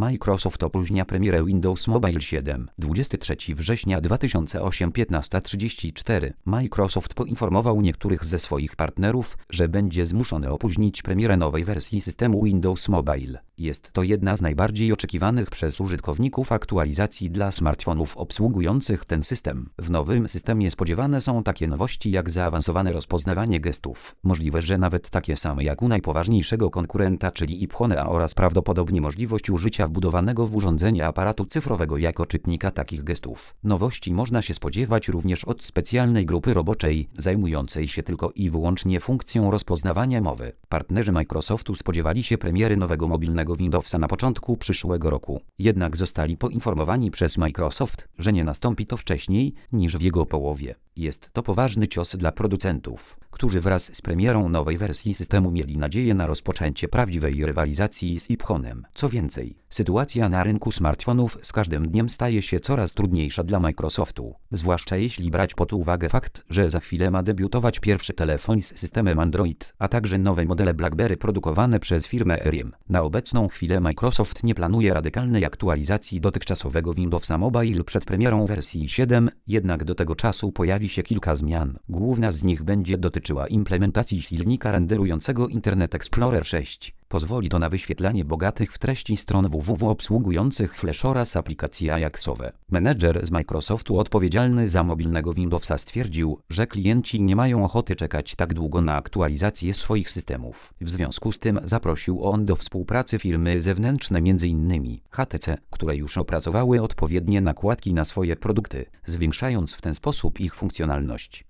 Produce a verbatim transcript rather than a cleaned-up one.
Microsoft opóźnia premierę Windows Mobile siedem. dwudziestego trzeciego września dwa tysiące ósmego piętnasta trzydzieści cztery. Microsoft poinformował niektórych ze swoich partnerów, że będzie zmuszony opóźnić premierę nowej wersji systemu Windows Mobile. Jest to jedna z najbardziej oczekiwanych przez użytkowników aktualizacji dla smartfonów obsługujących ten system. W nowym systemie spodziewane są takie nowości jak zaawansowane rozpoznawanie gestów, możliwe, że nawet takie same jak u najpoważniejszego konkurenta, czyli iPhone'a, oraz prawdopodobnie możliwość użycia wbudowanego w urządzenie aparatu cyfrowego jako czytnika takich gestów. Nowości można się spodziewać również od specjalnej grupy roboczej, zajmującej się tylko i wyłącznie funkcją rozpoznawania mowy. Partnerzy Microsoftu spodziewali się premiery nowego mobilnego Windowsa na początku przyszłego roku. Jednak zostali poinformowani przez Microsoft, że nie nastąpi to wcześniej niż w jego połowie. Jest to poważny cios dla producentów, którzy wraz z premierą nowej wersji systemu mieli nadzieję na rozpoczęcie prawdziwej rywalizacji z iPhone'em. Co więcej, sytuacja na rynku smartfonów z każdym dniem staje się coraz trudniejsza dla Microsoftu, zwłaszcza jeśli brać pod uwagę fakt, że za chwilę ma debiutować pierwszy telefon z systemem Android, a także nowe modele BlackBerry produkowane przez firmę Eriam. Na obecną chwilę Microsoft nie planuje radykalnej aktualizacji dotychczasowego Windowsa Mobile przed premierą wersji siedem, jednak do tego czasu pojawi się kilka zmian. Główna z nich będzie dotyczyła implementacji silnika renderującego Internet Explorer sześć. Pozwoli to na wyświetlanie bogatych w treści stron www obsługujących Flash oraz aplikacje Ajaxowe. Menedżer z Microsoftu odpowiedzialny za mobilnego Windowsa stwierdził, że klienci nie mają ochoty czekać tak długo na aktualizację swoich systemów. W związku z tym zaprosił on do współpracy firmy zewnętrzne, m in H T C, które już opracowały odpowiednie nakładki na swoje produkty, zwiększając w ten sposób ich funkcjonalność.